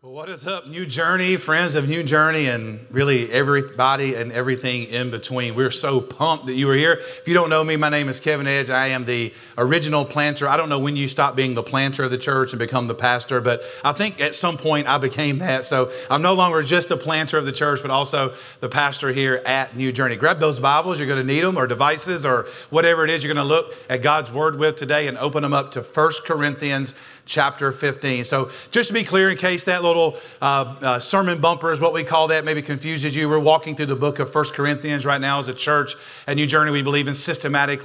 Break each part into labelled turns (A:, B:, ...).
A: Well, what is up, New Journey, friends of New Journey, and really everybody and everything in between. We're so pumped that you are here. If you don't know me, my name is Kevin Edge. I am the original planter. I don't know when you stopped being the planter of the church and become the pastor, but I think at some point I became that. So I'm no longer just the planter of the church, but also the pastor here at New Journey. Grab those Bibles. You're going to need them, or devices, or whatever it is you're going to look at God's Word with today, and open them up to 1 Corinthians chapter 15. So just to be clear, in case that little sermon bumper is what we call that, maybe confuses you, we're walking through the book of 1 Corinthians right now as a church. At New Journey, we believe in systematic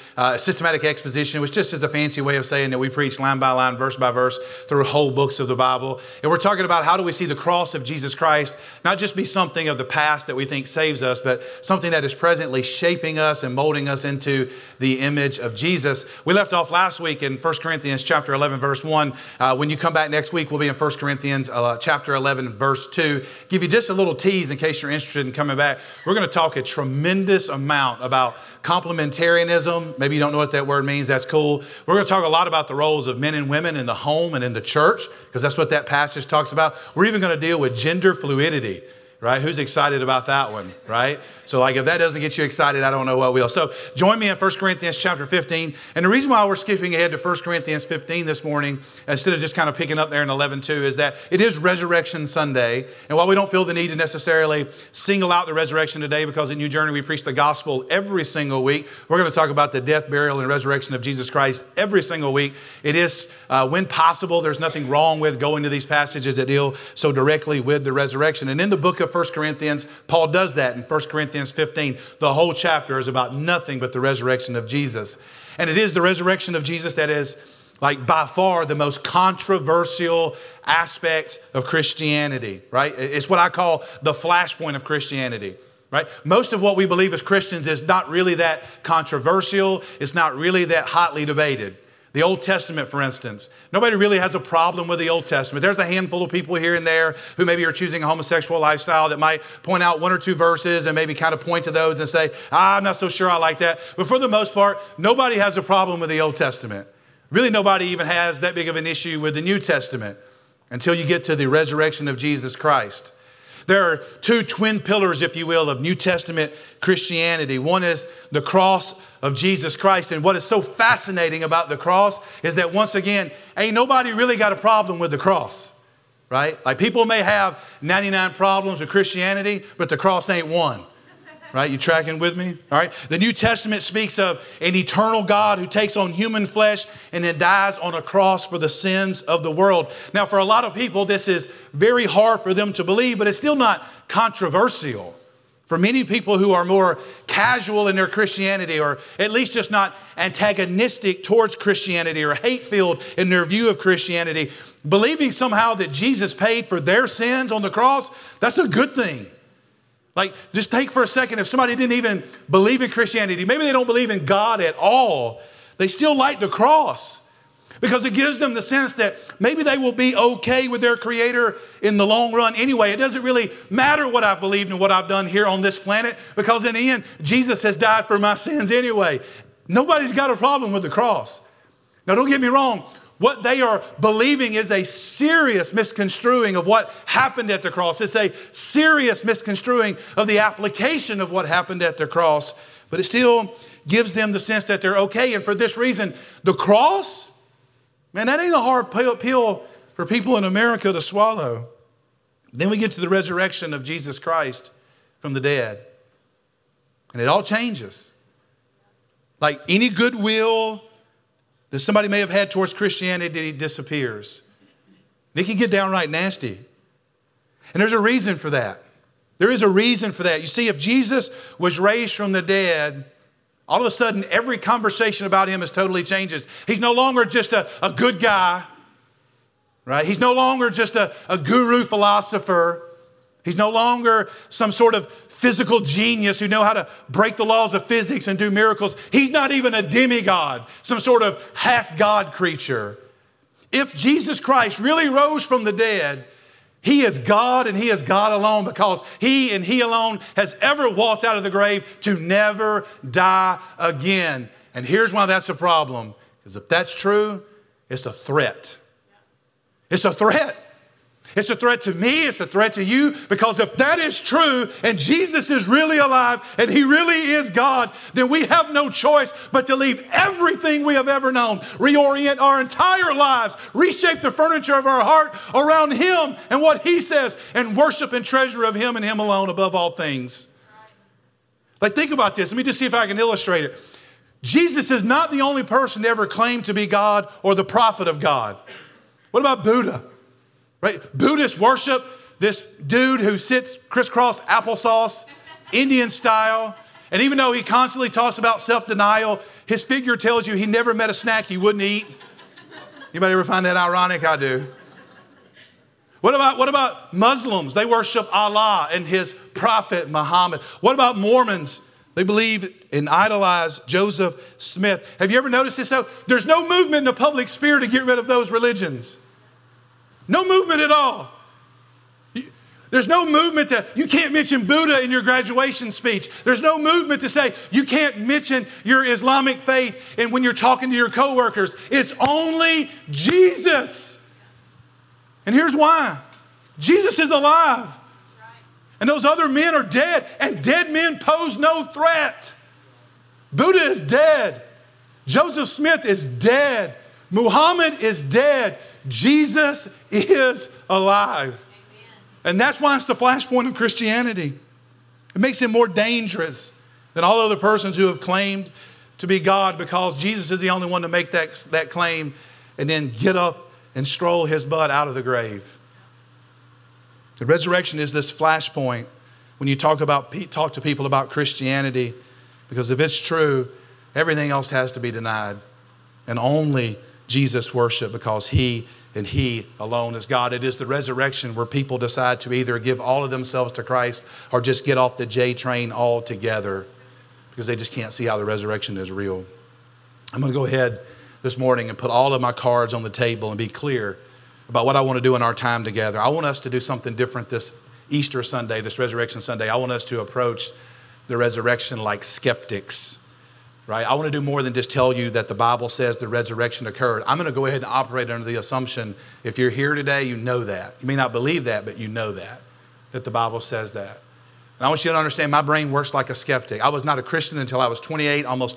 A: exposition, which just is a fancy way of saying that we preach line by line, verse by verse, through whole books of the Bible. And we're talking about how do we see the cross of Jesus Christ not just be something of the past that we think saves us, but something that is presently shaping us and molding us into the image of Jesus. We left off last week in 1 Corinthians chapter 11, verse 1. When you come back next week, we'll be in 1 Corinthians chapter 11, verse 2. Give you just a little tease in case you're interested in coming back. We're going to talk a tremendous amount about complementarianism. Maybe you don't know what that word means. That's cool. We're going to talk a lot about the roles of men and women in the home and in the church, because that's what that passage talks about. We're even going to deal with gender fluidity. Right? Who's excited about that one, right? So like if that doesn't get you excited, I don't know what will. So join me in 1 Corinthians chapter 15. And the reason why we're skipping ahead to 1 Corinthians 15 this morning, instead of just kind of picking up there in 11:2, is that it is Resurrection Sunday. And while we don't feel the need to necessarily single out the resurrection today, because at New Journey we preach the gospel every single week, we're going to talk about the death, burial, and resurrection of Jesus Christ every single week. It is, when possible, there's nothing wrong with going to these passages that deal so directly with the resurrection. And in the book of 1 Corinthians, Paul does that in 1 Corinthians 15. The whole chapter is about nothing but the resurrection of Jesus. And it is the resurrection of Jesus that is like by far the most controversial aspect of Christianity, right? It's what I call the flashpoint of Christianity. Right? Most of what we believe as Christians is not really that controversial. It's not really that hotly debated. The Old Testament, for instance, nobody really has a problem with the Old Testament. There's a handful of people here and there who maybe are choosing a homosexual lifestyle that might point out one or two verses and maybe kind of point to those and say, I'm not so sure I like that. But for the most part, nobody has a problem with the Old Testament. Really, nobody even has that big of an issue with the New Testament until you get to the resurrection of Jesus Christ. There are two twin pillars, if you will, of New Testament Christianity. One is the cross of Jesus Christ. And what is so fascinating about the cross is that, once again, ain't nobody really got a problem with the cross, right? Like, people may have 99 problems with Christianity, but the cross ain't one. Right? You tracking with me? All right. The New Testament speaks of an eternal God who takes on human flesh and then dies on a cross for the sins of the world. Now, for a lot of people, this is very hard for them to believe, but it's still not controversial. For many people who are more casual in their Christianity, or at least just not antagonistic towards Christianity or hate-filled in their view of Christianity, believing somehow that Jesus paid for their sins on the cross, that's a good thing. Like, just take for a second, if somebody didn't even believe in Christianity, maybe they don't believe in God at all, they still like the cross because it gives them the sense that maybe they will be okay with their Creator in the long run anyway. It doesn't really matter what I've believed and what I've done here on this planet, because in the end, Jesus has died for my sins anyway. Nobody's got a problem with the cross. Now, don't get me wrong. What they are believing is a serious misconstruing of what happened at the cross. It's a serious misconstruing of the application of what happened at the cross. But it still gives them the sense that they're okay. And for this reason, the cross, man, that ain't a hard pill for people in America to swallow. Then we get to the resurrection of Jesus Christ from the dead. And it all changes. Like any goodwill that somebody may have had towards Christianity disappears. It can get downright nasty. And there's a reason for that. There is a reason for that. You see, if Jesus was raised from the dead, all of a sudden every conversation about him is totally changes. He's no longer just a good guy, right? He's no longer just a guru philosopher. He's no longer some sort of physical genius who know how to break the laws of physics and do miracles. He's not even a demigod, some sort of half-God creature. If Jesus Christ really rose from the dead, He is God and He is God alone, because He and He alone has ever walked out of the grave to never die again. And here's why that's a problem. Because if that's true, it's a threat. It's a threat. It's a threat to me. It's a threat to you. Because if that is true and Jesus is really alive and he really is God, then we have no choice but to leave everything we have ever known, reorient our entire lives, reshape the furniture of our heart around him and what he says, and worship and treasure of him and him alone above all things. Like, think about this. Let me just see if I can illustrate it. Jesus is not the only person to ever claim to be God or the prophet of God. What about Buddha? Right? Buddhist worship, this dude who sits crisscross applesauce, Indian style. And even though he constantly talks about self-denial, his figure tells you he never met a snack he wouldn't eat. Anybody ever find that ironic? I do. What about Muslims? They worship Allah and his prophet Muhammad. What about Mormons? They believe and idolize Joseph Smith. Have you ever noticed this? There's no movement in the public sphere to get rid of those religions. No movement at all. There's no movement you can't mention Buddha in your graduation speech. There's no movement to say you can't mention your Islamic faith and when you're talking to your coworkers. It's only Jesus. And here's why. Jesus is alive. And those other men are dead. And dead men pose no threat. Buddha is dead. Joseph Smith is dead. Muhammad is dead. Jesus is alive. Amen. And that's why it's the flashpoint of Christianity. It makes him more dangerous than all other persons who have claimed to be God, because Jesus is the only one to make that claim and then get up and stroll his butt out of the grave. The resurrection is this flashpoint when you talk to people about Christianity, because if it's true, everything else has to be denied. And only Jesus worship, because he and he alone is God. It is the resurrection where people decide to either give all of themselves to Christ or just get off the J train altogether, because they just can't see how the resurrection is real. I'm going to go ahead this morning and put all of my cards on the table and be clear about what I want to do in our time together. I want us to do something different this Easter Sunday, this Resurrection Sunday. I want us to approach the resurrection like skeptics. Right? I want to do more than just tell you that the Bible says the resurrection occurred. I'm going to go ahead and operate under the assumption, if you're here today, you know that. You may not believe that, but you know that the Bible says that. And I want you to understand, my brain works like a skeptic. I was not a Christian until I was 28, almost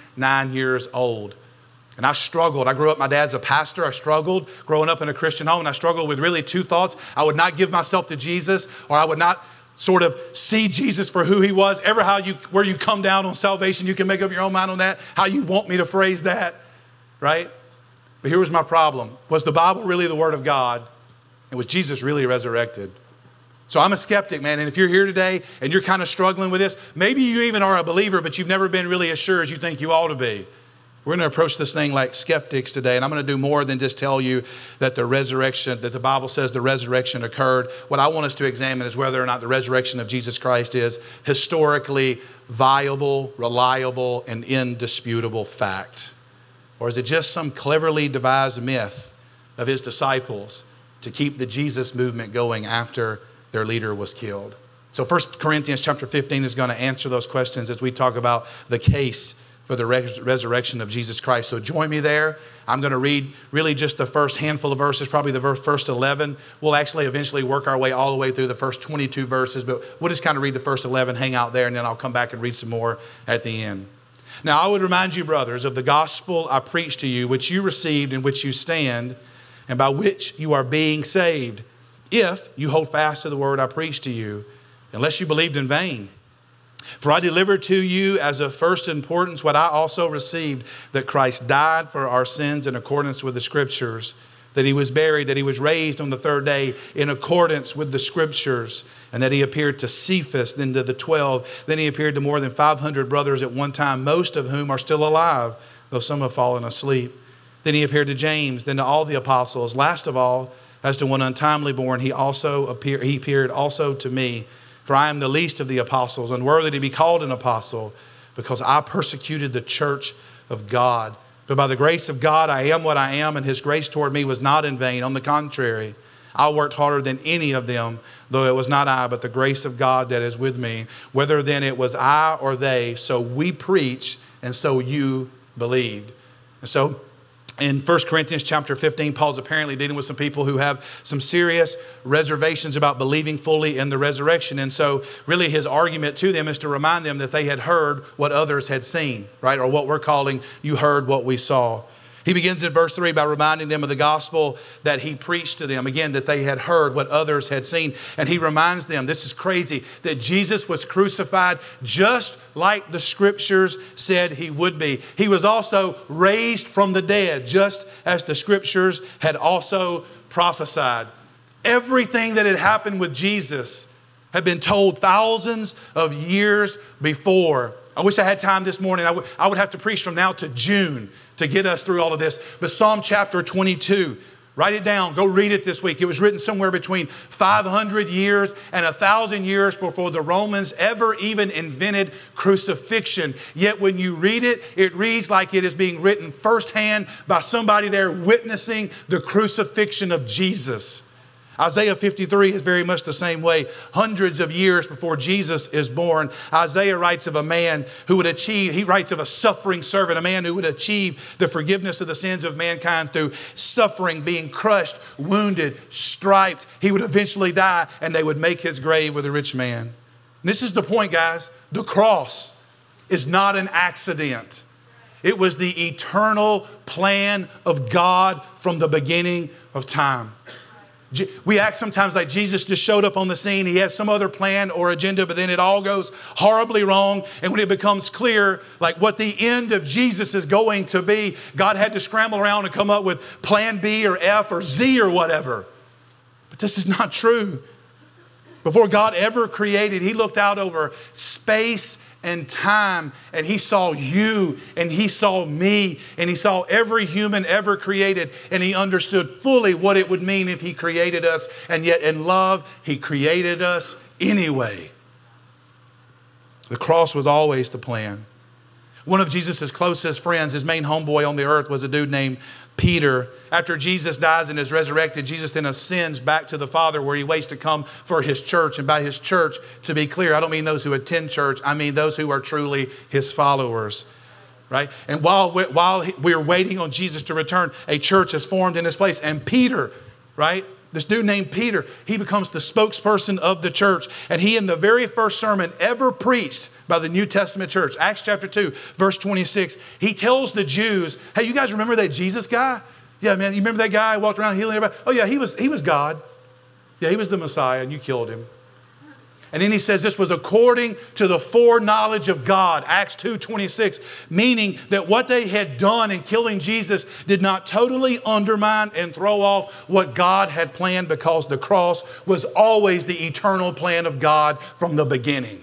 A: 29 years old. And I struggled. I grew up, my dad's a pastor. I struggled growing up in a Christian home, and I struggled with really two thoughts. I would not give myself to Jesus, or I would not sort of see Jesus for who he was. Ever where you come down on salvation, you can make up your own mind on that, how you want me to phrase that, right? But here was my problem. Was the Bible really the Word of God? And was Jesus really resurrected? So I'm a skeptic, man. And if you're here today and you're kind of struggling with this, maybe you even are a believer, but you've never been really as sure as you think you ought to be. We're going to approach this thing like skeptics today, and I'm going to do more than just tell you that the Bible says the resurrection occurred. What I want us to examine is whether or not the resurrection of Jesus Christ is historically viable, reliable, and indisputable fact. Or is it just some cleverly devised myth of his disciples to keep the Jesus movement going after their leader was killed? So 1 Corinthians chapter 15 is going to answer those questions as we talk about the case for the resurrection of Jesus Christ. So join me there. I'm going to read really just the first handful of verses, probably the first 11. We'll actually eventually work our way all the way through the first 22 verses, but we'll just kind of read the first 11, hang out there, and then I'll come back and read some more at the end. Now, I would remind you, brothers, of the gospel I preached to you, which you received, in which you stand, and by which you are being saved, if you hold fast to the word I preached to you, unless you believed in vain. For I delivered to you as of first importance what I also received, that Christ died for our sins in accordance with the Scriptures, that he was buried, that he was raised on the third day in accordance with the Scriptures, and that he appeared to Cephas, then to the 12. Then he appeared to more than 500 brothers at one time, most of whom are still alive, though some have fallen asleep. Then he appeared to James, then to all the apostles. Last of all, as to one untimely born, he appeared also to me. For I am the least of the apostles, unworthy to be called an apostle, because I persecuted the church of God. But by the grace of God, I am what I am, and his grace toward me was not in vain. On the contrary, I worked harder than any of them, though it was not I, but the grace of God that is with me. Whether then it was I or they, so we preach, and so you believed. And so In 1 Corinthians chapter 15, Paul's apparently dealing with some people who have some serious reservations about believing fully in the resurrection. And so really his argument to them is to remind them that they had heard what others had seen, right? Or what we're calling, you heard what we saw. He begins in verse 3 by reminding them of the gospel that he preached to them. Again, that they had heard what others had seen. And he reminds them, this is crazy, that Jesus was crucified just like the scriptures said he would be. He was also raised from the dead, just as the scriptures had also prophesied. Everything that had happened with Jesus had been told thousands of years before. I wish I had time this morning. I would have to preach from now to June to get us through all of this. But Psalm chapter 22, write it down. Go read it this week. It was written somewhere between 500 years and 1,000 years before the Romans ever even invented crucifixion. Yet when you read it, it reads like it is being written firsthand by somebody there witnessing the crucifixion of Jesus. Isaiah 53 is very much the same way. Hundreds of years before Jesus is born, Isaiah writes of a man who would achieve, he writes of a suffering servant, a man who would achieve the forgiveness of the sins of mankind through suffering, being crushed, wounded, striped. He would eventually die, and they would make his grave with a rich man. And this is the point, guys. The cross is not an accident. It was the eternal plan of God from the beginning of time. We act sometimes like Jesus just showed up on the scene. He has some other plan or agenda, but then it all goes horribly wrong. And when it becomes clear, like what the end of Jesus is going to be, God had to scramble around and come up with plan B or F or Z or whatever. But this is not true. Before God ever created, He looked out over space and time, and He saw you, and He saw me, and He saw every human ever created, and He understood fully what it would mean if He created us, and yet in love, He created us anyway. The cross was always the plan. One of Jesus' closest friends, his main homeboy on the earth, was a dude named Peter. After Jesus dies and is resurrected, Jesus then ascends back to the Father, where He waits to come for His church. And by His church, to be clear, I don't mean those who attend church. I mean those who are truly His followers. Right? And while we're waiting on Jesus to return, a church is formed in this place. And Peter, right? This dude named Peter, he becomes the spokesperson of the church. And he, in the very first sermon ever preached by the New Testament church, Acts chapter 2, verse 26, he tells the Jews, hey, you guys remember that Jesus guy? Yeah, man, you remember that guy who walked around healing everybody? Oh, yeah, he was God. Yeah, he was the Messiah, and you killed him. And then he says this was according to the foreknowledge of God, Acts 2:26, meaning that what they had done in killing Jesus did not totally undermine and throw off what God had planned, because the cross was always the eternal plan of God from the beginning.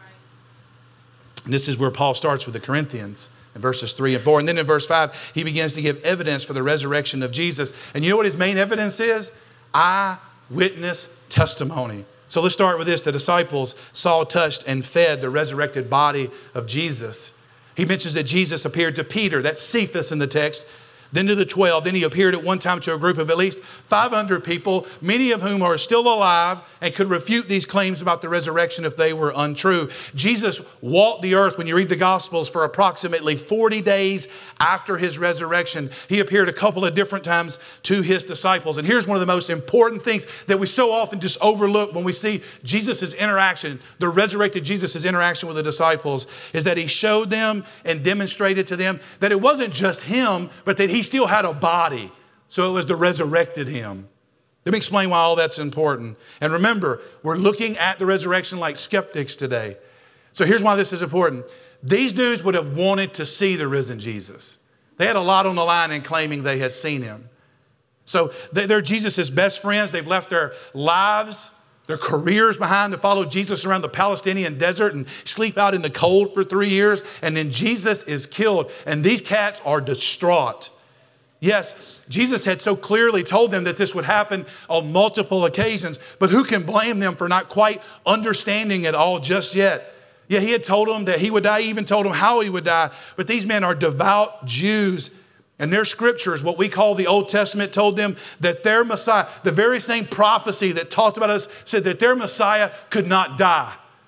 A: And this is where Paul starts with the Corinthians in verses 3 and 4. And then in verse 5, he begins to give evidence for the resurrection of Jesus. And you know what his main evidence is? Eyewitness testimony. So let's start with this. The disciples saw, touched, and fed the resurrected body of Jesus. He mentions that Jesus appeared to Peter. That's Cephas in the text. Then to the 12. Then He appeared at one time to a group of at least 500 people, many of whom are still alive and could refute these claims about the resurrection if they were untrue. Jesus walked the earth, when you read the Gospels, for approximately 40 days after His resurrection. He appeared a couple of different times to His disciples. And here's one of the most important things that we so often just overlook when we see Jesus' interaction, the resurrected Jesus' interaction with the disciples, is that He showed them and demonstrated to them that it wasn't just Him, but that He still had a body. So it was the resurrected Him. Let me explain why all that's important. And remember, we're looking at the resurrection like skeptics today. So here's why this is important. These dudes would have wanted to see the risen Jesus. They had a lot on the line in claiming they had seen Him. So they're Jesus' best friends. They've left their lives, their careers behind to follow Jesus around the Palestinian desert and sleep out in the cold for 3 years. And then Jesus is killed. And these cats are distraught. Yes, Jesus had so clearly told them that this would happen on multiple occasions, but who can blame them for not quite understanding it all just yet? Yeah, He had told them that He would die, He even told them how He would die, but these men are devout Jews, and their scriptures, what we call the Old Testament, told them that their Messiah, the very same prophecy that talked about us, said that their Messiah could not die.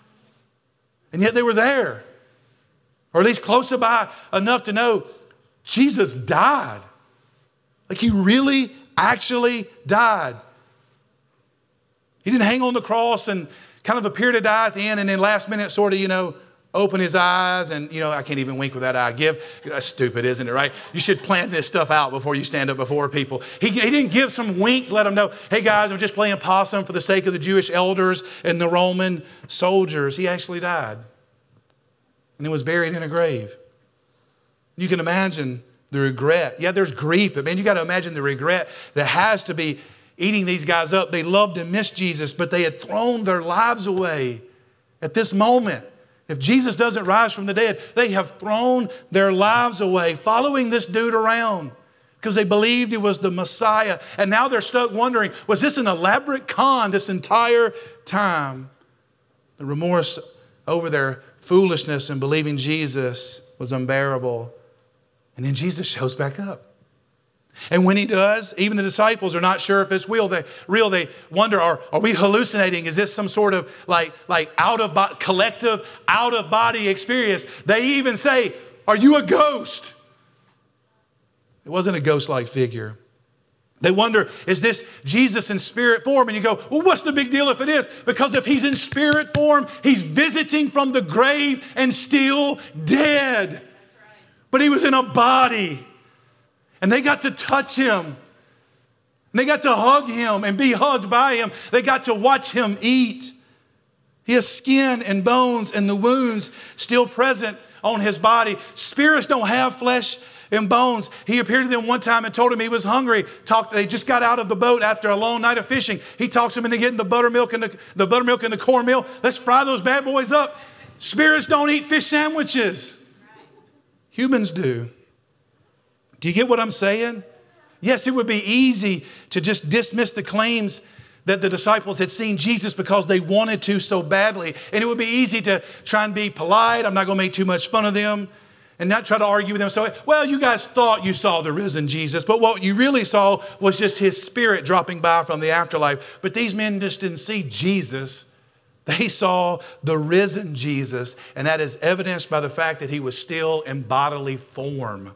A: And yet they were there, or at least close by enough to know Jesus died. Like he really, actually died. He didn't hang on the cross and kind of appear to die at the end and then last minute sort of, open his eyes and, I can't even wink with that eye. That's stupid, isn't it, right? You should plan this stuff out before you stand up before people. He didn't give some wink to let them know, hey guys, I'm just playing possum for the sake of the Jewish elders and the Roman soldiers. He actually died and he was buried in a grave. You can imagine the regret. Yeah, there's grief, but man, you got to imagine the regret that has to be eating these guys up. They loved and missed Jesus, but they had thrown their lives away at this moment. If Jesus doesn't rise from the dead, they have thrown their lives away following this dude around because they believed he was the Messiah. And now they're stuck wondering, was this an elaborate con this entire time? The remorse over their foolishness in believing Jesus was unbearable. And then Jesus shows back up. And when he does, even the disciples are not sure if it's real. They wonder, are we hallucinating? Is this some sort of like collective out-of-body experience? They even say, are you a ghost? It wasn't a ghost-like figure. They wonder, is this Jesus in spirit form? And you go, well, what's the big deal if it is? Because if he's in spirit form, he's visiting from the grave and still dead. That's right. But he was in a body. And they got to touch him. And they got to hug him and be hugged by him. They got to watch him eat. He has skin and bones and the wounds still present on his body. Spirits don't have flesh and bones. He appeared to them one time and told him he was hungry. They just got out of the boat after a long night of fishing. He talks them into getting the buttermilk and the cornmeal. Let's fry those bad boys up. Spirits don't eat fish sandwiches. Humans do. Do you get what I'm saying? Yes, it would be easy to just dismiss the claims that the disciples had seen Jesus because they wanted to so badly. And it would be easy to try and be polite. I'm not going to make too much fun of them and not try to argue with them. So, well, you guys thought you saw the risen Jesus, but what you really saw was just his spirit dropping by from the afterlife. But these men just didn't see Jesus. They saw the risen Jesus, and that is evidenced by the fact that he was still in bodily form.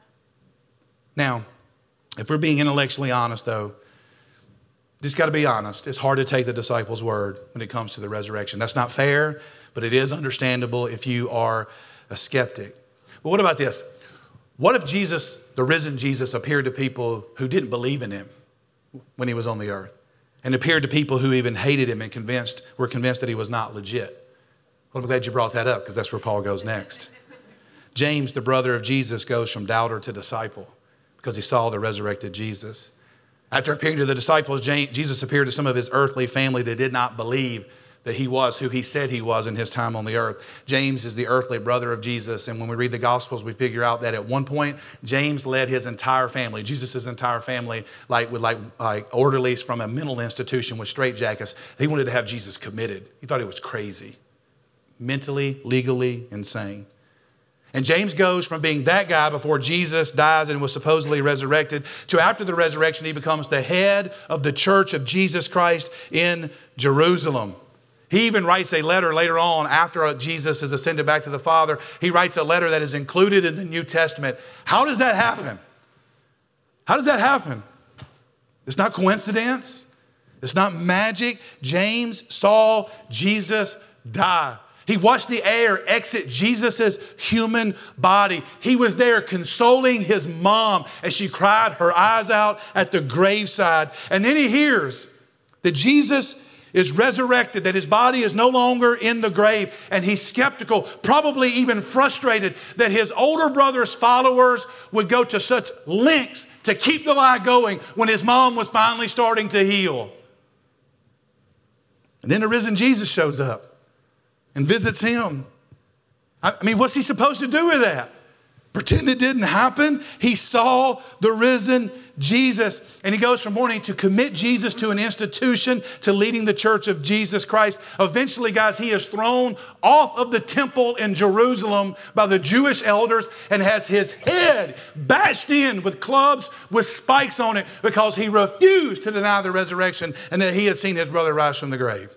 A: Now, if we're being intellectually honest, though, just got to be honest. It's hard to take the disciples' word when it comes to the resurrection. That's not fair, but it is understandable if you are a skeptic. But what about this? What if Jesus, the risen Jesus, appeared to people who didn't believe in him when he was on the earth, and appeared to people who even hated him and were convinced that he was not legit? Well, I'm glad you brought that up because that's where Paul goes next. James, the brother of Jesus, goes from doubter to disciple because he saw the resurrected Jesus. After appearing to the disciples, Jesus appeared to some of his earthly family that did not believe that he was who he said he was in his time on the earth. James is the earthly brother of Jesus. And when we read the Gospels, we figure out that at one point, James led his entire family, Jesus' entire family, like orderlies from a mental institution with straitjackets. He wanted to have Jesus committed. He thought he was crazy, mentally, legally insane. And James goes from being that guy before Jesus dies and was supposedly resurrected to after the resurrection, he becomes the head of the church of Jesus Christ in Jerusalem. He even writes a letter later on after Jesus is ascended back to the Father. He writes a letter that is included in the New Testament. How does that happen? How does that happen? It's not coincidence. It's not magic. James saw Jesus die. He watched the air exit Jesus' human body. He was there consoling his mom as she cried her eyes out at the graveside. And then he hears that Jesus is resurrected, that his body is no longer in the grave. And he's skeptical, probably even frustrated that his older brother's followers would go to such lengths to keep the lie going when his mom was finally starting to heal. And then the risen Jesus shows up and visits him. I mean, what's he supposed to do with that? Pretend it didn't happen? He saw the risen Jesus. And he goes from wanting to commit Jesus to an institution to leading the church of Jesus Christ. Eventually, guys, he is thrown off of the temple in Jerusalem by the Jewish elders and has his head bashed in with clubs with spikes on it because he refused to deny the resurrection and that he had seen his brother rise from the grave.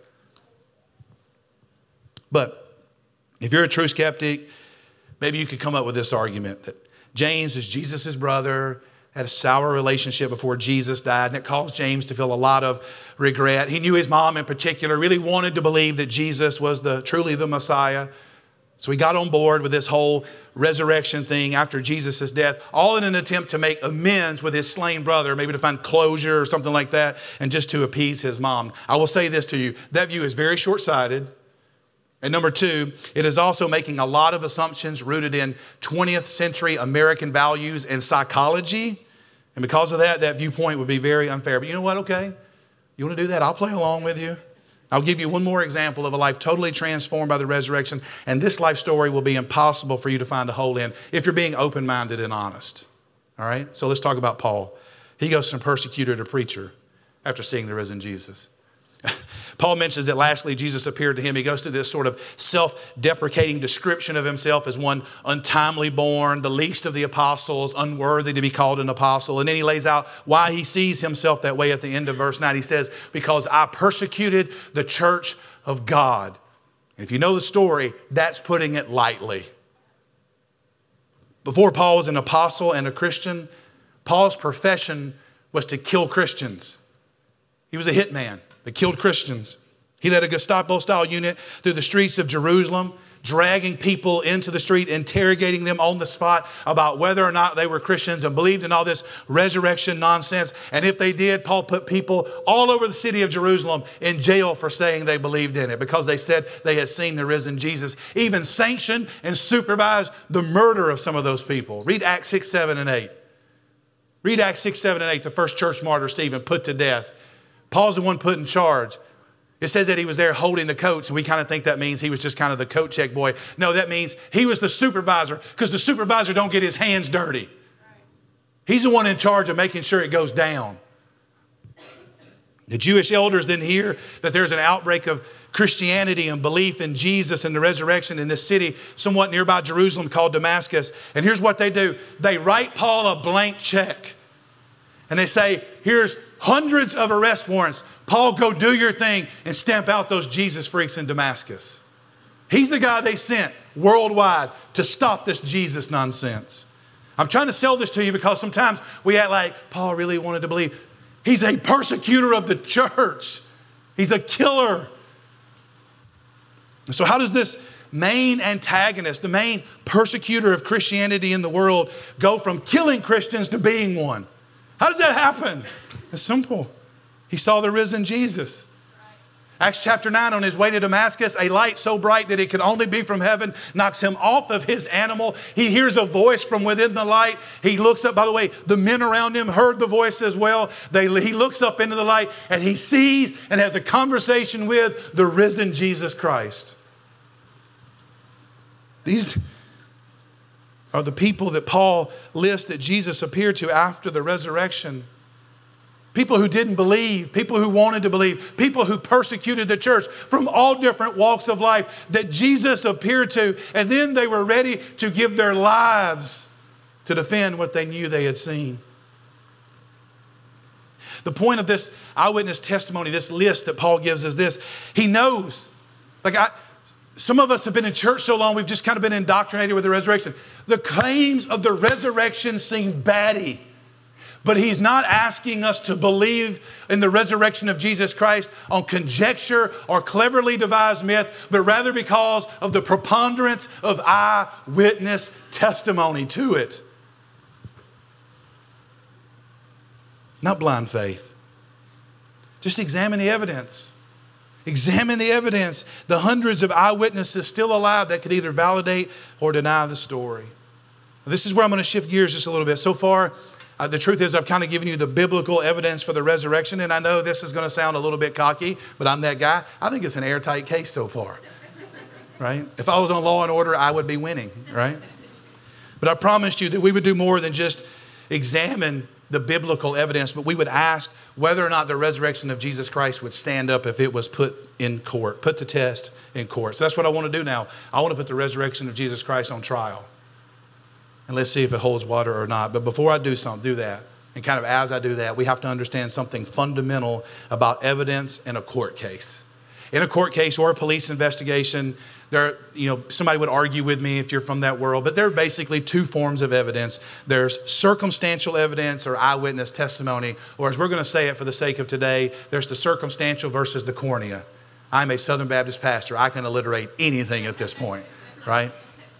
A: But if you're a true skeptic, maybe you could come up with this argument that James is Jesus' brother, had a sour relationship before Jesus died, and it caused James to feel a lot of regret. He knew his mom in particular really wanted to believe that Jesus was truly the Messiah. So he got on board with this whole resurrection thing after Jesus' death, all in an attempt to make amends with his slain brother, maybe to find closure or something like that, and just to appease his mom. I will say this to you, that view is very short-sighted. And number two, it is also making a lot of assumptions rooted in 20th century American values and psychology. And because of that, that viewpoint would be very unfair. But you know what? Okay, you want to do that? I'll play along with you. I'll give you one more example of a life totally transformed by the resurrection. And this life story will be impossible for you to find a hole in if you're being open-minded and honest. All right? So let's talk about Paul. He goes from persecutor to preacher after seeing the risen Jesus. Paul mentions that lastly, Jesus appeared to him. He goes through this sort of self-deprecating description of himself as one untimely born, the least of the apostles, unworthy to be called an apostle. And then he lays out why he sees himself that way at the end of verse 9. He says, because I persecuted the church of God. And if you know the story, that's putting it lightly. Before Paul was an apostle and a Christian, Paul's profession was to kill Christians. He was a hitman. They killed Christians. He led a Gestapo-style unit through the streets of Jerusalem, dragging people into the street, interrogating them on the spot about whether or not they were Christians and believed in all this resurrection nonsense. And if they did, Paul put people all over the city of Jerusalem in jail for saying they believed in it because they said they had seen the risen Jesus. Even sanctioned and supervised the murder of some of those people. Read Acts 6, 7, and 8. Read Acts 6, 7, and 8, the first church martyr, Stephen, put to death. Paul's the one put in charge. It says that he was there holding the coats, and we kind of think that means he was just kind of the coat check boy. No, that means he was the supervisor, because the supervisor don't get his hands dirty. He's the one in charge of making sure it goes down. The Jewish elders then hear that there's an outbreak of Christianity and belief in Jesus and the resurrection in this city somewhat nearby Jerusalem called Damascus. And here's what they do. They write Paul a blank check. And they say, here's hundreds of arrest warrants. Paul, go do your thing and stamp out those Jesus freaks in Damascus. He's the guy they sent worldwide to stop this Jesus nonsense. I'm trying to sell this to you because sometimes we act like Paul really wanted to believe. He's a persecutor of the church. He's a killer. And so how does this main antagonist, the main persecutor of Christianity in the world, go from killing Christians to being one? How does that happen? It's simple. He saw the risen Jesus. Acts chapter 9, on his way to Damascus, a light so bright that it could only be from heaven knocks him off of his animal. He hears a voice from within the light. He looks up. By the way, the men around him heard the voice as well. He looks up into the light and he sees and has a conversation with the risen Jesus Christ. These are the people that Paul lists that Jesus appeared to after the resurrection. People who didn't believe, people who wanted to believe, people who persecuted the church from all different walks of life that Jesus appeared to, and then they were ready to give their lives to defend what they knew they had seen. The point of this eyewitness testimony, this list that Paul gives is this. He knows, some of us have been in church so long, we've just kind of been indoctrinated with the resurrection. The claims of the resurrection seem batty. But he's not asking us to believe in the resurrection of Jesus Christ on conjecture or cleverly devised myth, but rather because of the preponderance of eyewitness testimony to it. Not blind faith. Just examine the evidence. Examine the evidence. The hundreds of eyewitnesses still alive that could either validate or deny the story. This is where I'm going to shift gears just a little bit. So far, the truth is I've kind of given you the biblical evidence for the resurrection, and I know this is going to sound a little bit cocky, but I'm that guy. I think it's an airtight case so far, right? If I was on Law and Order, I would be winning, right? But I promised you that we would do more than just examine the biblical evidence, but we would ask whether or not the resurrection of Jesus Christ would stand up if it was put in court, put to test in court. So that's what I want to do now. I want to put the resurrection of Jesus Christ on trial. And let's see if it holds water or not. But before I do that, and kind of as I do that, we have to understand something fundamental about evidence in a court case. In a court case or a police investigation, Somebody would argue with me if you're from that world, but there are basically two forms of evidence. There's circumstantial evidence or eyewitness testimony, or as we're going to say it for the sake of today, there's the circumstantial versus the cornea. I'm a Southern Baptist pastor. I can alliterate anything at this point, right?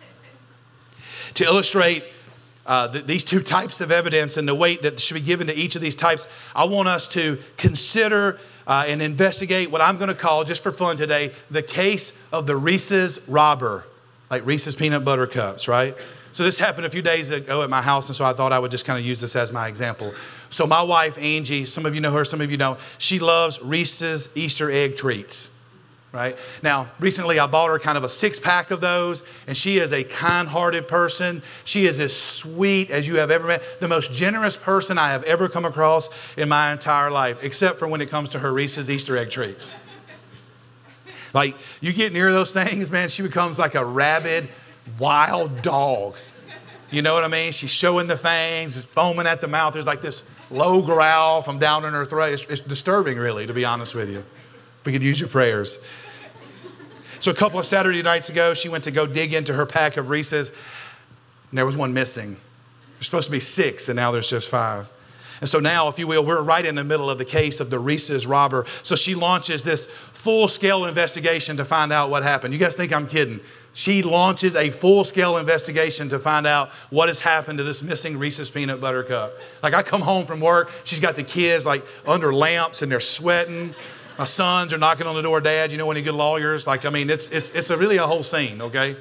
A: To illustrate these two types of evidence and the weight that should be given to each of these types, I want us to consider and investigate what I'm going to call, just for fun today, the case of the Reese's robber, like Reese's peanut butter cups, right? So this happened a few days ago at my house, and so I thought I would just kind of use this as my example. So my wife, Angie, some of you know her, some of you don't, she loves Reese's Easter egg treats. Right? Now, recently I bought her kind of a 6-pack of those, and she is a kind-hearted person. She is as sweet as you have ever met. The most generous person I have ever come across in my entire life, except for when it comes to her Reese's Easter egg treats. Like, you get near those things, man, she becomes like a rabid, wild dog. You know what I mean? She's showing the fangs, foaming at the mouth. There's like this low growl from down in her throat. It's disturbing, really, to be honest with you. We could use your prayers. So a couple of Saturday nights ago, she went to go dig into her pack of Reese's, and there was one missing. There's supposed to be 6, and now there's just 5. And so now, if you will, we're right in the middle of the case of the Reese's robber. So she launches this full-scale investigation to find out what happened. You guys think I'm kidding? She launches a full-scale investigation to find out what has happened to this missing Reese's peanut butter cup. Like, I come home from work, she's got the kids like under lamps, and they're sweating. My sons are knocking on the door, Dad, you know, when you get lawyers. Like, I mean, it's really a whole scene, okay?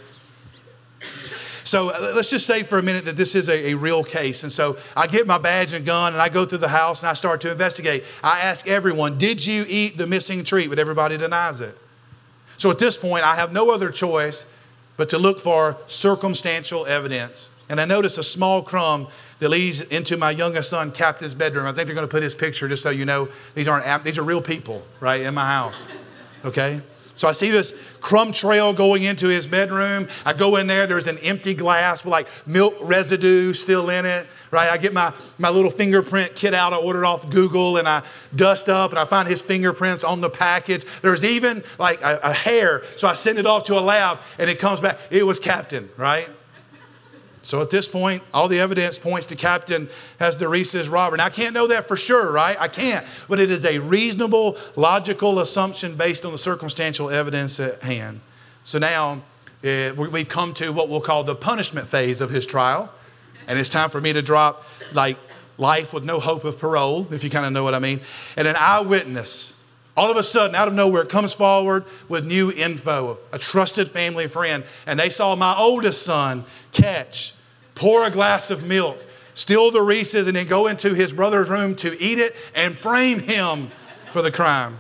A: So let's just say for a minute that this is a real case. And so I get my badge and gun and I go through the house and I start to investigate. I ask everyone, did you eat the missing treat? But everybody denies it. So at this point, I have no other choice but to look for circumstantial evidence. And I notice a small crumb that leads into my youngest son, Captain's bedroom. I think they're going to put his picture just so you know these are real people, right, in my house, okay? So I see this crumb trail going into his bedroom. I go in there. There's an empty glass with like milk residue still in it, right? I get my little fingerprint kit out. I ordered off Google, and I dust up, and I find his fingerprints on the package. There's even like a hair. So I send it off to a lab, and it comes back. It was Captain, right? So at this point, all the evidence points to Captain as the Reese's robber. Now, I can't know that for sure, right? I can't. But it is a reasonable, logical assumption based on the circumstantial evidence at hand. So now we come to what we'll call the punishment phase of his trial. And it's time for me to drop like life with no hope of parole, if you kind of know what I mean. And an eyewitness, all of a sudden, out of nowhere, comes forward with new info, a trusted family friend. And they saw my oldest son pour a glass of milk, steal the Reese's, and then go into his brother's room to eat it and frame him for the crime.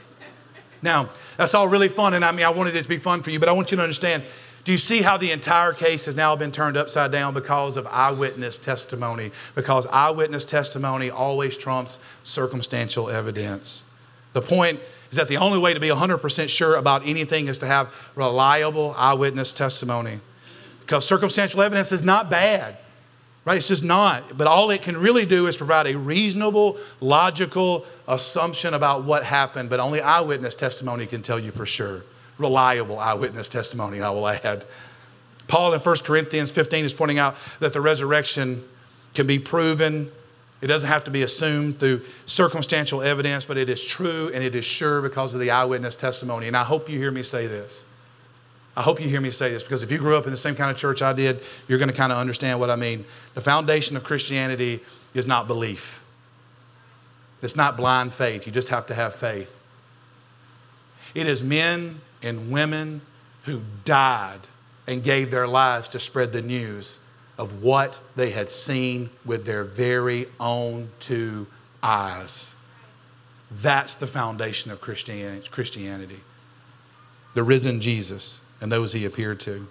A: Now, that's all really fun, and I wanted it to be fun for you, but I want you to understand, do you see how the entire case has now been turned upside down because of eyewitness testimony? Because eyewitness testimony always trumps circumstantial evidence. The point is that the only way to be 100% sure about anything is to have reliable eyewitness testimony. Because circumstantial evidence is not bad, right? It's just not. But all it can really do is provide a reasonable, logical assumption about what happened. But only eyewitness testimony can tell you for sure. Reliable eyewitness testimony, I will add. Paul in 1 Corinthians 15 is pointing out that the resurrection can be proven. It doesn't have to be assumed through circumstantial evidence, but it is true and it is sure because of the eyewitness testimony. And I hope you hear me say this. I hope you hear me say this, because if you grew up in the same kind of church I did, you're going to kind of understand what I mean. The foundation of Christianity is not belief. It's not blind faith. You just have to have faith. It is men and women who died and gave their lives to spread the news of what they had seen with their very own 2 eyes. That's the foundation of Christianity. The risen Jesus and those he appeared to.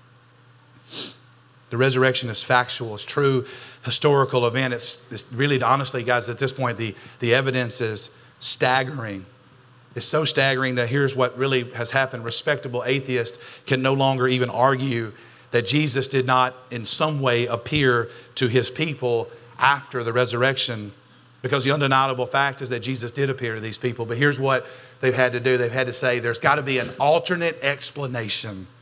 A: The resurrection is factual, it's true, historical event. It's really, honestly, guys, at this point, the evidence is staggering. It's so staggering that here's what really has happened. Respectable atheists can no longer even argue that Jesus did not in some way appear to his people after the resurrection, because the undeniable fact is that Jesus did appear to these people. But here's what they've had to do. They've had to say there's got to be an alternate explanation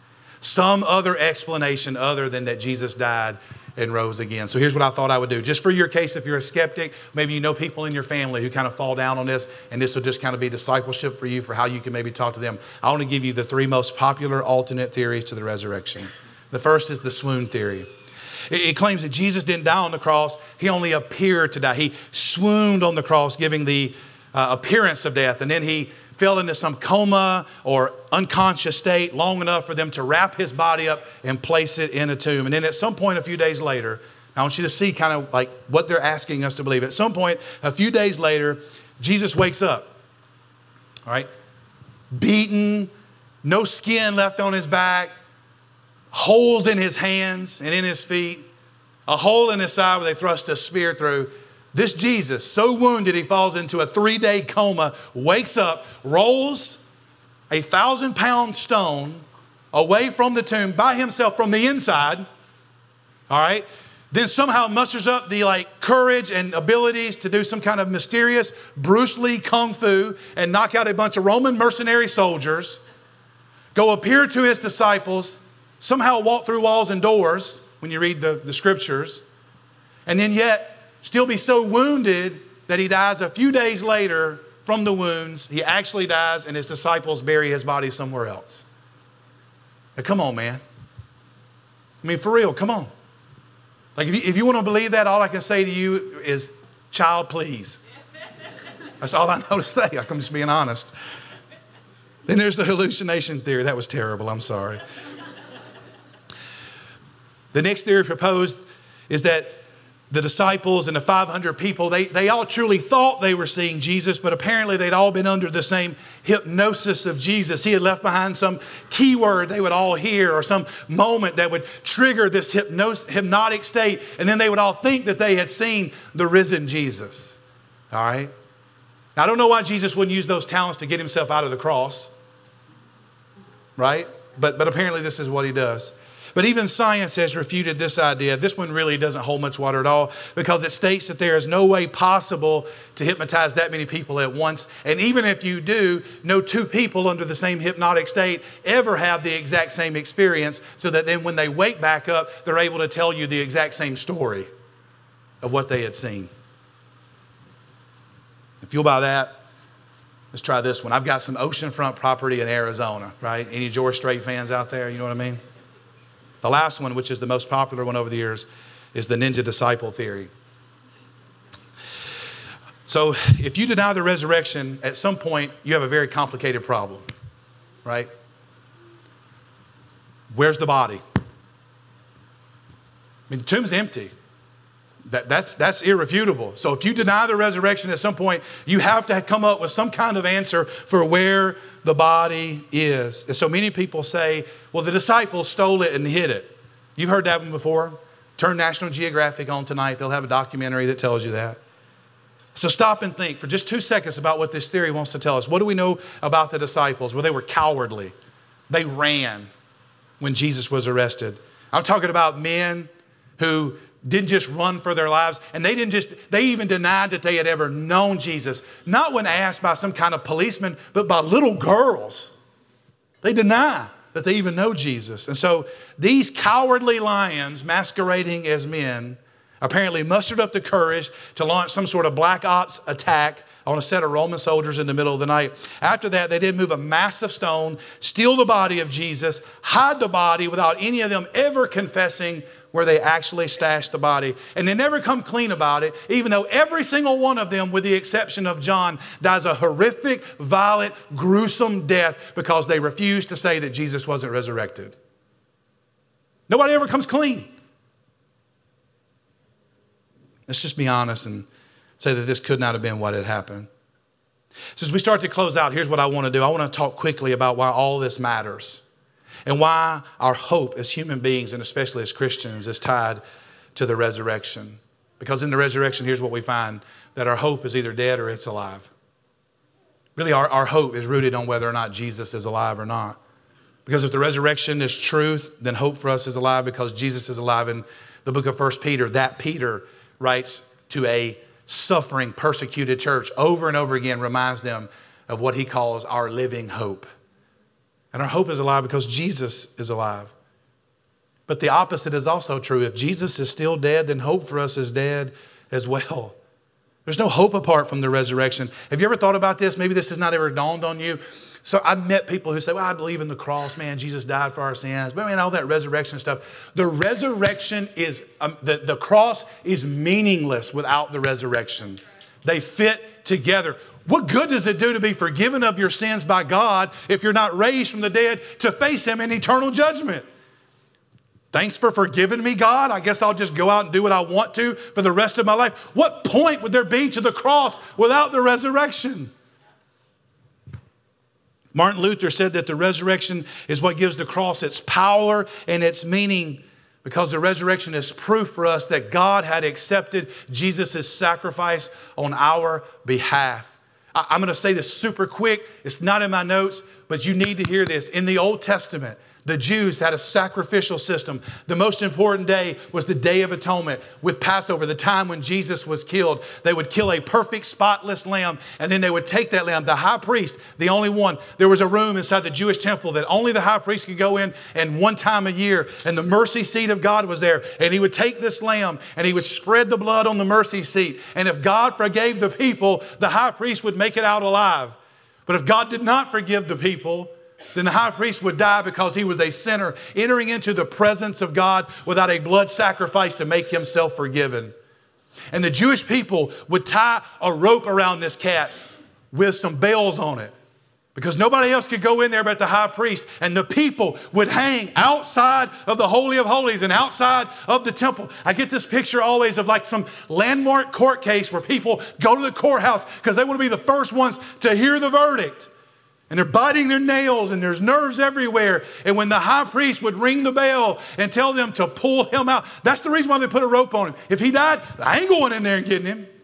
A: some other explanation other than that Jesus died and rose again. So here's what I thought I would do. Just for your case, if you're a skeptic, maybe you know people in your family who kind of fall down on this, and this will just kind of be discipleship for you for how you can maybe talk to them. I want to give you the three most popular alternate theories to the resurrection. The first is the swoon theory. It claims that Jesus didn't die on the cross. He only appeared to die. He swooned on the cross, giving the appearance of death. And then he fell into some coma or unconscious state long enough for them to wrap his body up and place it in a tomb. And then at some point a few days later, I want you to see kind of like what they're asking us to believe. At some point, a few days later, Jesus wakes up, all right, beaten, no skin left on his back, holes in his hands and in his feet, a hole in his side where they thrust a spear through. This Jesus, so wounded he falls into a 3-day coma, wakes up, rolls a 1,000-pound stone away from the tomb by himself from the inside, all right? Then somehow musters up the courage and abilities to do some kind of mysterious Bruce Lee kung fu and knock out a bunch of Roman mercenary soldiers, go appear to his disciples, somehow walk through walls and doors when you read the scriptures, and then yet still be so wounded that he dies a few days later from the wounds. He actually dies and his disciples bury his body somewhere else. Now, come on, man. I mean, for real, come on. Like, if you want to believe that, all I can say to you is, child, please. That's all I know to say. I'm just being honest. Then there's the hallucination theory. That was terrible. I'm sorry. The next theory proposed is that the disciples and the 500 people, they all truly thought they were seeing Jesus, but apparently they'd all been under the same hypnosis of Jesus. He had left behind some keyword they would all hear or some moment that would trigger this hypnotic state, and then they would all think that they had seen the risen Jesus. All right? Now, I don't know why Jesus wouldn't use those talents to get himself out of the cross, right? But apparently this is what he does. But even science has refuted this idea. This one really doesn't hold much water at all because it states that there is no way possible to hypnotize that many people at once. And even if you do, no two people under the same hypnotic state ever have the exact same experience, so that then when they wake back up, they're able to tell you the exact same story of what they had seen. If you'll buy that, let's try this one. I've got some oceanfront property in Arizona, right? Any George Strait fans out there? You know what I mean? The last one, which is the most popular one over the years, is the ninja disciple theory. So if you deny the resurrection, at some point you have a very complicated problem, right? Where's the body? I mean, the tomb's empty. That's irrefutable. So if you deny the resurrection at some point, you have to come up with some kind of answer for where the body is. And so many people say, well, the disciples stole it and hid it. You've heard that one before. Turn National Geographic on tonight. They'll have a documentary that tells you that. So stop and think for just 2 seconds about what this theory wants to tell us. What do we know about the disciples? Well, they were cowardly. They ran when Jesus was arrested. I'm talking about men who didn't just run for their lives, and they even denied that they had ever known Jesus. Not when asked by some kind of policeman, but by little girls. They deny that they even know Jesus. And so these cowardly lions masquerading as men apparently mustered up the courage to launch some sort of black ops attack on a set of Roman soldiers in the middle of the night. After that, they did move a massive stone, steal the body of Jesus, hide the body without any of them ever confessing where they actually stashed the body. And they never come clean about it, even though every single one of them, with the exception of John, dies a horrific, violent, gruesome death because they refuse to say that Jesus wasn't resurrected. Nobody ever comes clean. Let's just be honest and say that this could not have been what had happened. So as we start to close out, here's what I want to do. I want to talk quickly about why all this matters. And why our hope as human beings, and especially as Christians, is tied to the resurrection. Because in the resurrection, here's what we find, that our hope is either dead or it's alive. Really, our hope is rooted on whether or not Jesus is alive or not. Because if the resurrection is truth, then hope for us is alive because Jesus is alive. In the book of 1 Peter, that Peter writes to a suffering, persecuted church over and over again, reminds them of what he calls our living hope. And our hope is alive because Jesus is alive. But the opposite is also true. If Jesus is still dead, then hope for us is dead as well. There's no hope apart from the resurrection. Have you ever thought about this? Maybe this has not ever dawned on you. So I've met people who say, well, I believe in the cross. Man, Jesus died for our sins. But man, all that resurrection stuff. The resurrection is, the cross is meaningless without the resurrection. They fit together. What good does it do to be forgiven of your sins by God if you're not raised from the dead to face Him in eternal judgment? Thanks for forgiving me, God. I guess I'll just go out and do what I want to for the rest of my life. What point would there be to the cross without the resurrection? Martin Luther said that the resurrection is what gives the cross its power and its meaning, because the resurrection is proof for us that God had accepted Jesus' sacrifice on our behalf. I'm going to say this super quick. It's not in my notes, but you need to hear this. In the Old Testament, the Jews had a sacrificial system. The most important day was the Day of Atonement with Passover, the time when Jesus was killed. They would kill a perfect, spotless lamb, and then they would take that lamb. The high priest, the only one, there was a room inside the Jewish temple that only the high priest could go in, and one time a year, and the mercy seat of God was there. And he would take this lamb, and he would spread the blood on the mercy seat. And if God forgave the people, the high priest would make it out alive. But if God did not forgive the people, then the high priest would die because he was a sinner entering into the presence of God without a blood sacrifice to make himself forgiven. And the Jewish people would tie a rope around this cat with some bells on it, because nobody else could go in there but the high priest. And the people would hang outside of the Holy of Holies and outside of the temple. I get this picture always of like some landmark court case where people go to the courthouse because they want to be the first ones to hear the verdict. And they're biting their nails and there's nerves everywhere. And when the high priest would ring the bell and tell them to pull him out, that's the reason why they put a rope on him. If he died, I ain't going in there and getting him.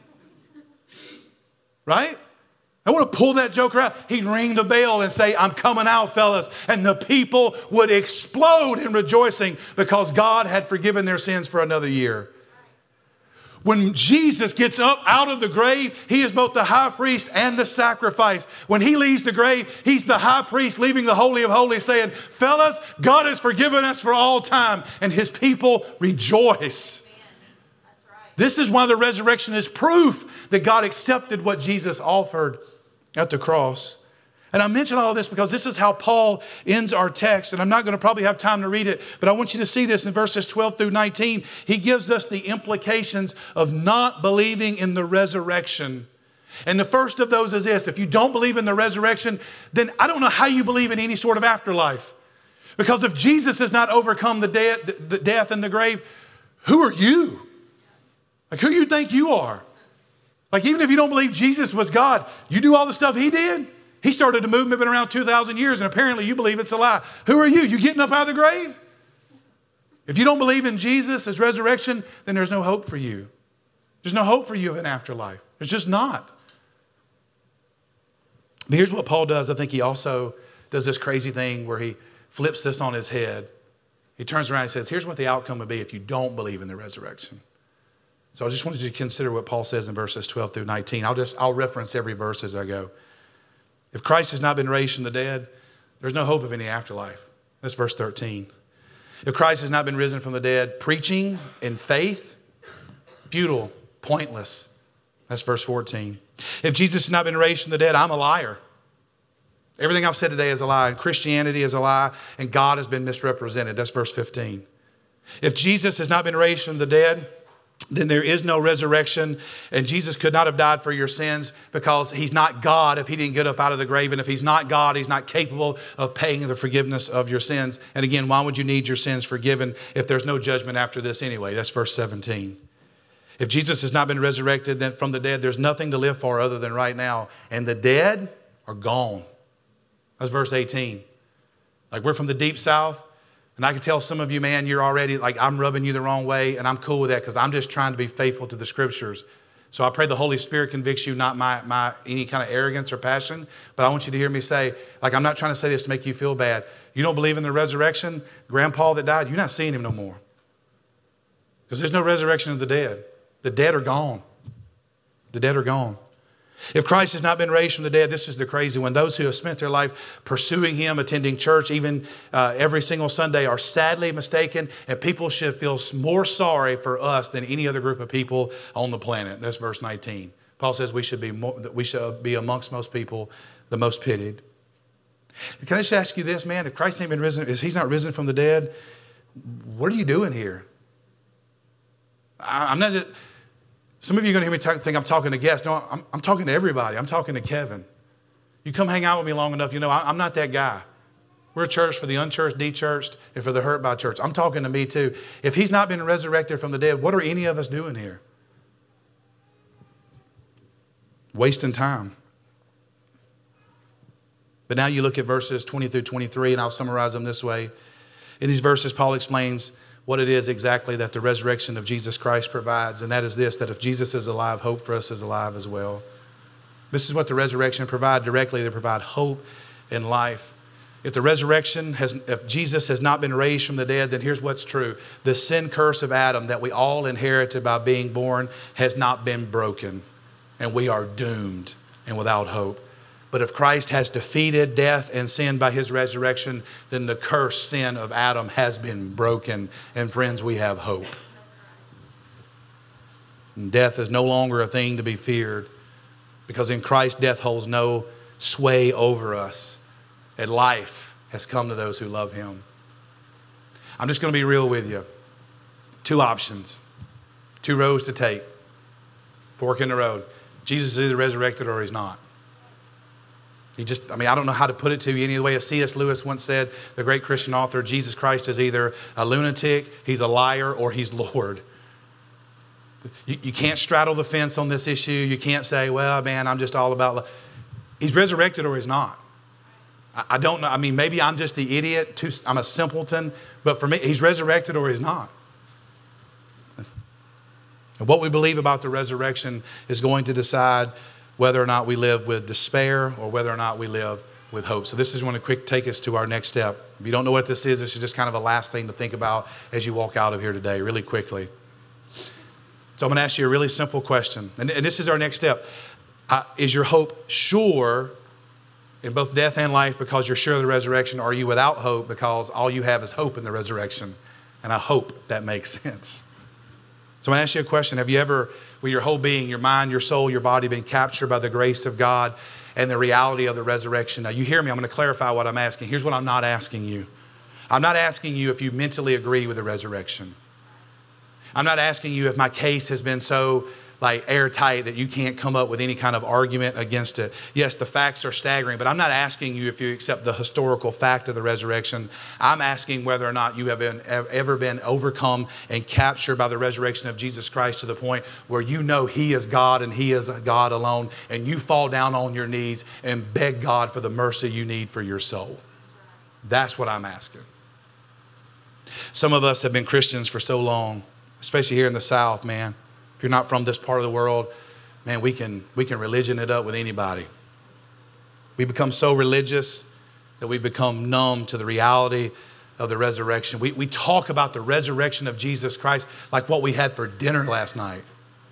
A: Right? I want to pull that joker out. He'd ring the bell and say, I'm coming out, fellas. And the people would explode in rejoicing because God had forgiven their sins for another year. When Jesus gets up out of the grave, He is both the high priest and the sacrifice. When He leaves the grave, He's the high priest leaving the Holy of Holies saying, fellas, God has forgiven us for all time. And His people rejoice. This is why the resurrection is proof that God accepted what Jesus offered at the cross. And I mention all of this because this is how Paul ends our text. And I'm not going to probably have time to read it, but I want you to see this in verses 12 through 19. He gives us the implications of not believing in the resurrection. And the first of those is this: if you don't believe in the resurrection, then I don't know how you believe in any sort of afterlife. Because if Jesus has not overcome the death and the grave, who are you? Like, who you think you are? Like, even if you don't believe Jesus was God, you do all the stuff He did? He started a movement, been around 2,000 years, and apparently you believe it's a lie. Who are you? You getting up out of the grave? If you don't believe in Jesus as resurrection, then there's no hope for you. There's no hope for you of an afterlife. There's just not. But here's what Paul does. I think he also does this crazy thing where he flips this on his head. He turns around and says, here's what the outcome would be if you don't believe in the resurrection. So I just wanted you to consider what Paul says in verses 12 through 19. I'll reference every verse as I go. If Christ has not been raised from the dead, there's no hope of any afterlife. That's verse 13. If Christ has not been risen from the dead, preaching in faith, futile, pointless. That's verse 14. If Jesus has not been raised from the dead, I'm a liar. Everything I've said today is a lie. Christianity is a lie, and God has been misrepresented. That's verse 15. If Jesus has not been raised from the dead, then there is no resurrection, and Jesus could not have died for your sins because He's not God if He didn't get up out of the grave. And if He's not God, He's not capable of paying the forgiveness of your sins. And again, why would you need your sins forgiven if there's no judgment after this anyway? That's verse 17. If Jesus has not been resurrected then from the dead, there's nothing to live for other than right now. And the dead are gone. That's verse 18. Like, we're from the deep south. And I can tell some of you, man, you're already like, I'm rubbing you the wrong way. And I'm cool with that because I'm just trying to be faithful to the Scriptures. So I pray the Holy Spirit convicts you, not my any kind of arrogance or passion. But I want you to hear me say, like, I'm not trying to say this to make you feel bad. You don't believe in the resurrection? Grandpa that died, you're not seeing him no more. Because there's no resurrection of the dead. The dead are gone. The dead are gone. If Christ has not been raised from the dead, this is the crazy one. Those who have spent their life pursuing Him, attending church, even every single Sunday, are sadly mistaken, and people should feel more sorry for us than any other group of people on the planet. That's verse 19. Paul says we should be amongst most people the most pitied. Can I just ask you this, man? If Christ ain't been risen, if He's not risen from the dead, what are you doing here? I'm not just... Some of you are going to hear me think I'm talking to guests. No, I'm talking to everybody. I'm talking to Kevin. You come hang out with me long enough, you know I'm not that guy. We're a church for the unchurched, de-churched, and for the hurt by church. I'm talking to me too. If He's not been resurrected from the dead, what are any of us doing here? Wasting time. But now you look at verses 20 through 23, and I'll summarize them this way. In these verses, Paul explains what it is exactly that the resurrection of Jesus Christ provides. And that is this, that if Jesus is alive, hope for us is alive as well. This is what the resurrection provides directly. They provide hope and life. If if Jesus has not been raised from the dead, then here's what's true. The sin curse of Adam that we all inherited by being born has not been broken. And we are doomed and without hope. But if Christ has defeated death and sin by His resurrection, then the cursed sin of Adam has been broken. And friends, we have hope. And death is no longer a thing to be feared, because in Christ, death holds no sway over us. And life has come to those who love Him. I'm just going to be real with you. 2 options. 2 roads to take. Fork in the road. Jesus is either resurrected or He's not. I don't know how to put it to you any other way. As C.S. Lewis once said, the great Christian author, Jesus Christ is either a lunatic, He's a liar, or He's Lord. You can't straddle the fence on this issue. You can't say, well, man, I'm just all about... He's resurrected or He's not. I don't know. I mean, maybe I'm just the idiot. I'm a simpleton. But for me, He's resurrected or He's not. And what we believe about the resurrection is going to decide whether or not we live with despair or whether or not we live with hope. So this is going to quick take us to our next step. If you don't know what this is just kind of a last thing to think about as you walk out of here today, really quickly. So I'm going to ask you a really simple question. And this is our next step. Is your hope sure in both death and life because you're sure of the resurrection? Or are you without hope because all you have is hope in the resurrection? And I hope that makes sense. So I'm going to ask you a question. Have you ever, with your whole being, your mind, your soul, your body, been captured by the grace of God and the reality of the resurrection? Now you hear me, I'm going to clarify what I'm asking. Here's what I'm not asking you. I'm not asking you if you mentally agree with the resurrection. I'm not asking you if my case has been so airtight that you can't come up with any kind of argument against it. Yes, the facts are staggering, but I'm not asking you if you accept the historical fact of the resurrection. I'm asking whether or not you have ever been overcome and captured by the resurrection of Jesus Christ to the point where you know He is God and He is God alone, and you fall down on your knees and beg God for the mercy you need for your soul. That's what I'm asking. Some of us have been Christians for so long, especially here in the South, man. If you're not from this part of the world, man, we can religion it up with anybody. We become so religious that we become numb to the reality of the resurrection. We talk about the resurrection of Jesus Christ like what we had for dinner last night.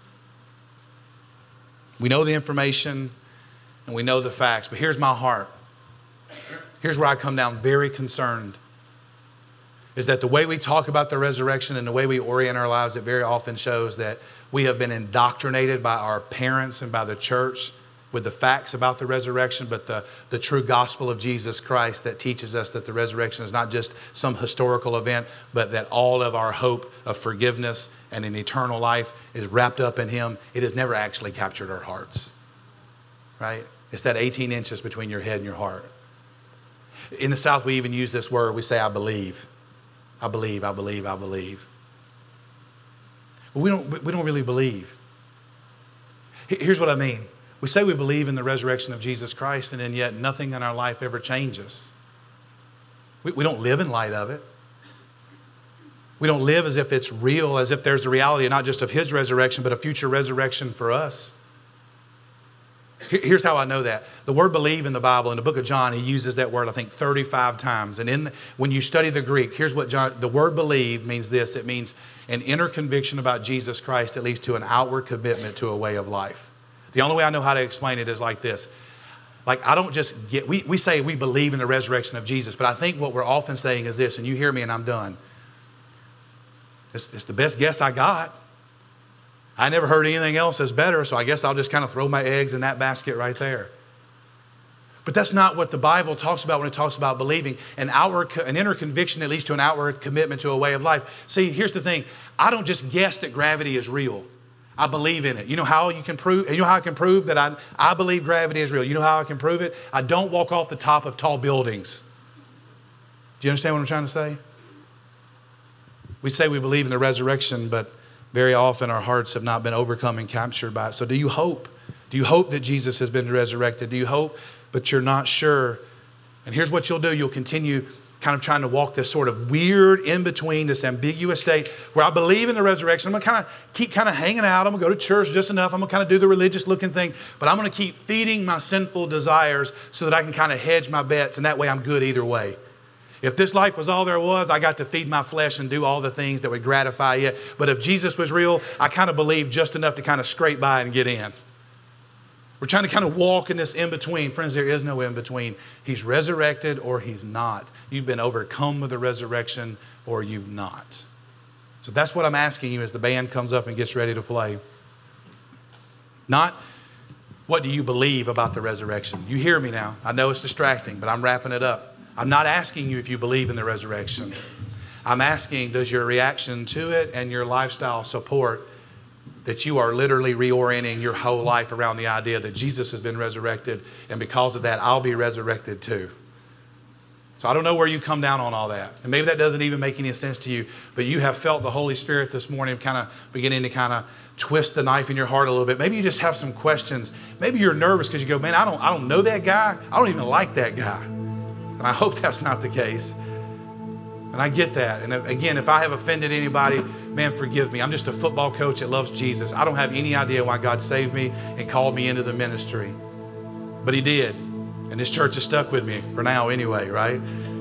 A: We know the information and we know the facts, but here's my heart. Here's where I come down very concerned. Is that the way we talk about the resurrection and the way we orient our lives, it very often shows that we have been indoctrinated by our parents and by the church with the facts about the resurrection, but the true gospel of Jesus Christ that teaches us that the resurrection is not just some historical event, but that all of our hope of forgiveness and an eternal life is wrapped up in Him. It has never actually captured our hearts, right? It's that 18 inches between your head and your heart. In the South, we even use this word. We say, I believe. I believe, I believe, I believe. But we don't really believe. Here's what I mean. We say we believe in the resurrection of Jesus Christ, and then yet nothing in our life ever changes. We don't live in light of it. We don't live as if it's real, as if there's a reality not just of His resurrection, but a future resurrection for us. Here's how I know that. The word believe in the Bible, in the book of John, He uses that word, I think, 35 times. And when you study the Greek, here's what the word believe means this. It means an inner conviction about Jesus Christ that leads to an outward commitment to a way of life. The only way I know how to explain it is like this. Like, I don't just get, we say we believe in the resurrection of Jesus, but I think what we're often saying is this, and you hear me and I'm done. It's the best guess I got. I never heard anything else that's better, so I guess I'll just kind of throw my eggs in that basket right there. But that's not what the Bible talks about when it talks about believing. An inner conviction that leads to an outward commitment to a way of life. See, here's the thing. I don't just guess that gravity is real. I believe in it. You know how you can prove? You know how I can prove that I believe gravity is real? You know how I can prove it? I don't walk off the top of tall buildings. Do you understand what I'm trying to say? We say we believe in the resurrection, but very often our hearts have not been overcome and captured by it. So do you hope? Do you hope that Jesus has been resurrected? Do you hope, but you're not sure? And here's what you'll do. You'll continue kind of trying to walk this sort of weird in-between, this ambiguous state where I believe in the resurrection. I'm going to kind of keep kind of hanging out. I'm going to go to church just enough. I'm going to kind of do the religious-looking thing. But I'm going to keep feeding my sinful desires so that I can kind of hedge my bets, and that way I'm good either way. If this life was all there was, I got to feed my flesh and do all the things that would gratify it. But if Jesus was real, I kind of believe just enough to kind of scrape by and get in. We're trying to kind of walk in this in-between. Friends, there is no in-between. He's resurrected or he's not. You've been overcome with the resurrection or you've not. So that's what I'm asking you as the band comes up and gets ready to play. Not what do you believe about the resurrection. You hear me now. I know it's distracting, but I'm wrapping it up. I'm not asking you if you believe in the resurrection. I'm asking, does your reaction to it and your lifestyle support that you are literally reorienting your whole life around the idea that Jesus has been resurrected, and because of that, I'll be resurrected too. So I don't know where you come down on all that. And maybe that doesn't even make any sense to you, but you have felt the Holy Spirit this morning kind of beginning to kind of twist the knife in your heart a little bit. Maybe you just have some questions. Maybe you're nervous because you go, man, I don't know that guy. I don't even like that guy. And I hope that's not the case. And I get that. And again, if I have offended anybody, man, forgive me. I'm just a football coach that loves Jesus. I don't have any idea why God saved me and called me into the ministry. But He did. And this church has stuck with me for now anyway, right?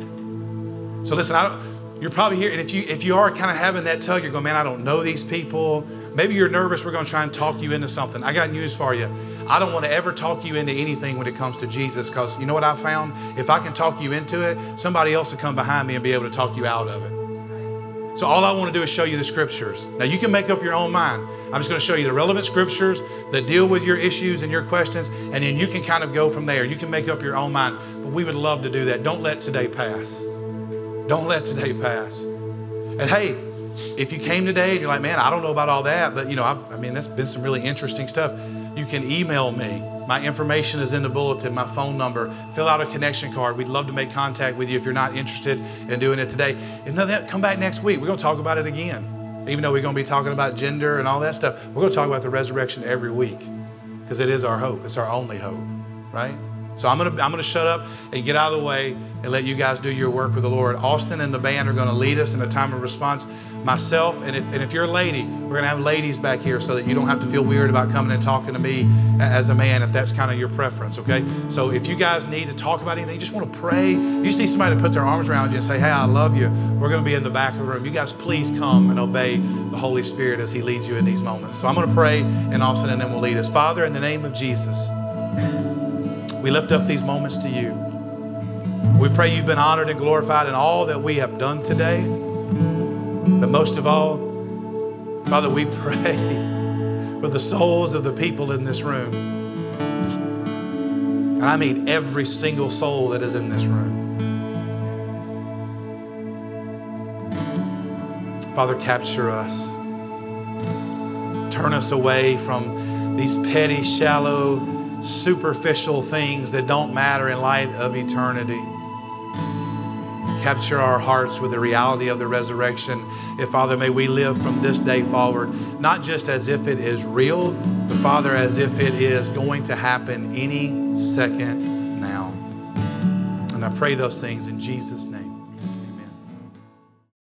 A: So listen, you're probably here. And if you are kind of having that tug, you're going, man, I don't know these people. Maybe you're nervous. We're going to try and talk you into something. I got news for you. I don't want to ever talk you into anything when it comes to Jesus, because you know what I found? If I can talk you into it, somebody else will come behind me and be able to talk you out of it. So all I want to do is show you the scriptures. Now you can make up your own mind. I'm just going to show you the relevant scriptures that deal with your issues and your questions, and then you can kind of go from there. You can make up your own mind. But we would love to do that. Don't let today pass. Don't let today pass. And hey, if you came today and you're like, man, I don't know about all that, but that's been some really interesting stuff. You can email me. My information is in the bulletin, my phone number. Fill out a connection card. We'd love to make contact with you if you're not interested in doing it today. And then come back next week. We're going to talk about it again. Even though we're going to be talking about gender and all that stuff, we're going to talk about the resurrection every week, because it is our hope. It's our only hope, right? So I'm going to shut up and get out of the way and let you guys do your work with the Lord. Austin and the band are going to lead us in a time of response. Myself, and if you're a lady, we're going to have ladies back here so that you don't have to feel weird about coming and talking to me as a man, if that's kind of your preference, okay? So if you guys need to talk about anything, you just want to pray, you just need somebody to put their arms around you and say, hey, I love you. We're going to be in the back of the room. You guys please come and obey the Holy Spirit as He leads you in these moments. So I'm going to pray, and Austin and then we'll lead us. Father, in the name of Jesus, we lift up these moments to you. We pray you've been honored and glorified in all that we have done today. But most of all, Father, we pray for the souls of the people in this room. And I mean every single soul that is in this room. Father, capture us. Turn us away from these petty, shallow, superficial things that don't matter in light of eternity. Capture our hearts with the reality of the resurrection. And Father, may we live from this day forward, not just as if it is real, but Father, as if it is going to happen any second now. And I pray those things in Jesus' name.